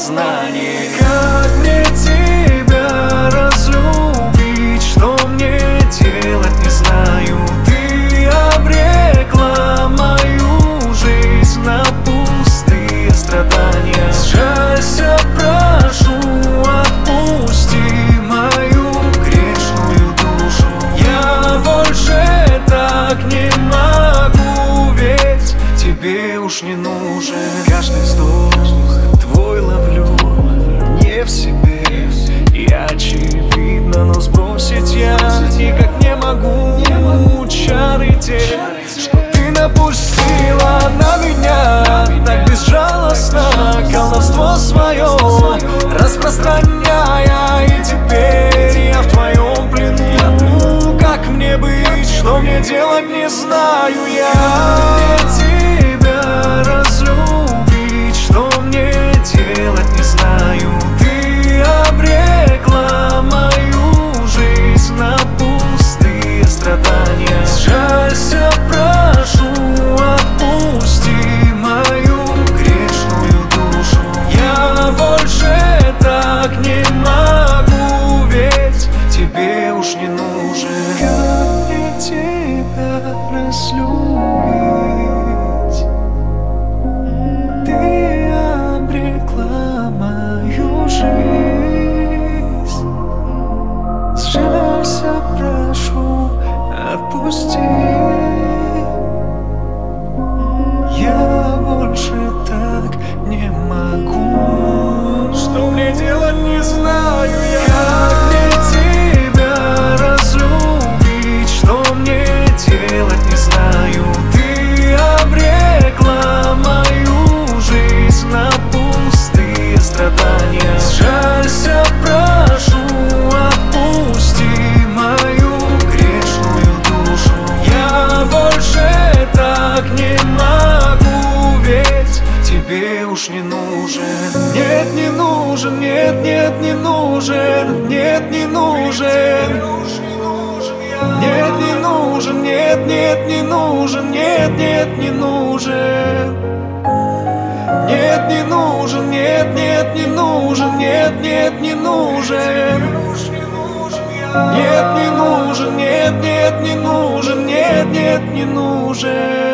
сознание. Как мне тебя разлюбить, что мне делать, не знаю. Ты обрекла мою жизнь на пустые страдания. Сжалься, прошу, отпусти мою грешную душу. Я больше так не могу, ведь тебе уж не нужен. Каждый вздох твой ловлю не в себе, и очевидно, но сбросить я никак не могу. Чары те, что ты напустила на меня, так безжалостно колдовство свое распространяя. И теперь я в твоем плену. Как мне быть, что мне делать, не знаю я. Тебя разлюбить, что мне делать, не знаю. Ты обрекла мою жизнь на пустые страдания. Сжалься, прошу, отпусти мою грешную душу. Я больше так не могу, ведь тебе уж не нужен. Как мне тебя разлюбить? Ты обрекла мою жизнь. Сжалься, прошу, отпусти. Я больше так не могу. Что мне делать, не знаю я. Как мне тебя разлюбить, что мне делать, не знаю. Ты обрекла мою жизнь на пустые страдания. Сжалься, прошу, отпусти мою грешную душу. Я больше так не могу, ведь тебе уж не нужен. Нет, не нужен, нет, нет, не нужен, нет, не нужен. Нет, не нужен, нет, нет, не нужен, нет, нет, не нужен. Нет, не нужен, нет, нет, не нужен, нет, нет, не нужен. Нет, не нужен, нет, нет, не нужен, нет, нет, не нужен.